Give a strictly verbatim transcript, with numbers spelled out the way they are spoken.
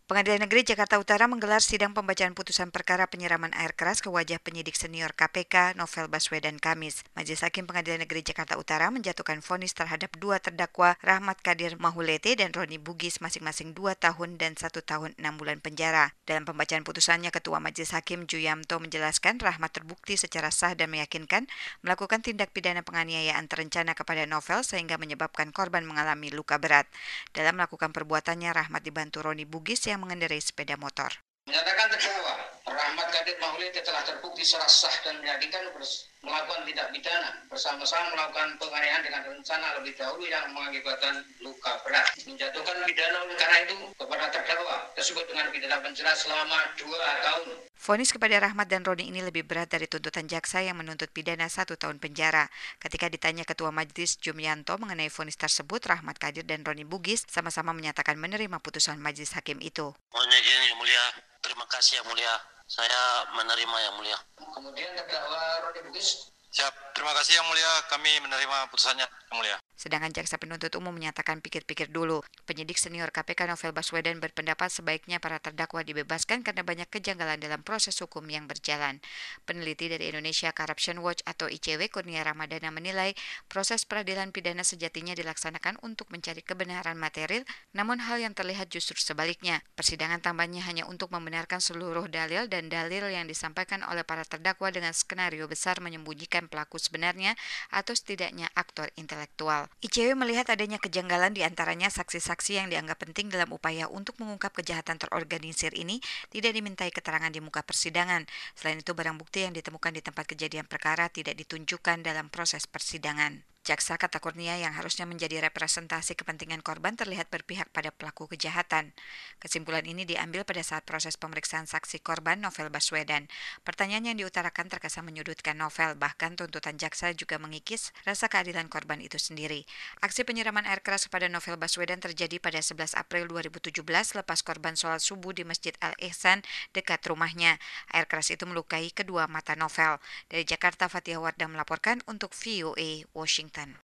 Pengadilan Negeri Jakarta Utara menggelar sidang pembacaan putusan perkara penyiraman air keras ke wajah penyidik senior K P K Novel Baswedan Kamis. Majelis Hakim Pengadilan Negeri Jakarta Utara menjatuhkan vonis terhadap dua terdakwa Rahmat Kadir Mahulete dan Roni Bugis masing-masing dua tahun dan satu tahun enam bulan penjara. Dalam pembacaan putusannya, Ketua Majelis Hakim Juyamto menjelaskan Rahmat terbukti secara sah dan meyakinkan melakukan tindak pidana penganiayaan terencana kepada Novel sehingga menyebabkan korban mengalami luka berat. Dalam melakukan perbuatannya, Rahmat dibantu Roni Bugis yang mengendarai sepeda motor. Menyatakan terdakwa Rahmat Kadir Mahulete telah terbukti secara sah dan meyakinkan melakukan tindak pidana bersama-sama melakukan penganiayaan dengan rencana lebih dahulu yang mengakibatkan luka berat. Menjatuhkan pidana oleh karena itu kepada terdakwa tersebut dengan pidana penjara selama dua tahun. Vonis kepada Rahmat dan Roni ini lebih berat dari tuntutan jaksa yang menuntut pidana satu tahun penjara. Ketika ditanya Ketua Majelis Jumyanto mengenai vonis tersebut, Rahmat Kadir dan Roni Bugis sama-sama menyatakan menerima putusan Majelis Hakim itu. Mohonnya gini, Yang Mulia. Terima kasih, Yang Mulia. Saya menerima, Yang Mulia. Kemudian terdakwa Roni Bugis. Siap, terima kasih Yang Mulia, kami menerima putusannya Yang Mulia. Sedangkan jaksa penuntut umum menyatakan pikir-pikir dulu. Penyidik senior K P K Novel Baswedan berpendapat sebaiknya para terdakwa dibebaskan karena banyak kejanggalan dalam proses hukum yang berjalan. Peneliti dari Indonesia Corruption Watch atau I C W Kurnia Ramadana menilai proses peradilan pidana sejatinya dilaksanakan untuk mencari kebenaran material, namun hal yang terlihat justru sebaliknya. Persidangan tambahnya hanya untuk membenarkan seluruh dalil dan dalil yang disampaikan oleh para terdakwa dengan skenario besar menyembunyikan pelaku sebenarnya atau setidaknya aktor intelektual. I C W melihat adanya kejanggalan di antaranya saksi-saksi yang dianggap penting dalam upaya untuk mengungkap kejahatan terorganisir ini tidak dimintai keterangan di muka persidangan. Selain itu, barang bukti yang ditemukan di tempat kejadian perkara tidak ditunjukkan dalam proses persidangan. Jaksa, kata Kurnia, yang harusnya menjadi representasi kepentingan korban terlihat berpihak pada pelaku kejahatan. Kesimpulan ini diambil pada saat proses pemeriksaan saksi korban Novel Baswedan. Pertanyaan yang diutarakan terkesan menyudutkan Novel, bahkan tuntutan jaksa juga mengikis rasa keadilan korban itu sendiri. Aksi penyiraman air keras kepada Novel Baswedan terjadi pada sebelas April dua ribu tujuh belas lepas korban sholat subuh di Masjid Al-Ihsan dekat rumahnya. Air keras itu melukai kedua mata Novel. Dari Jakarta, Fatia Wardah melaporkan untuk V O A Washington.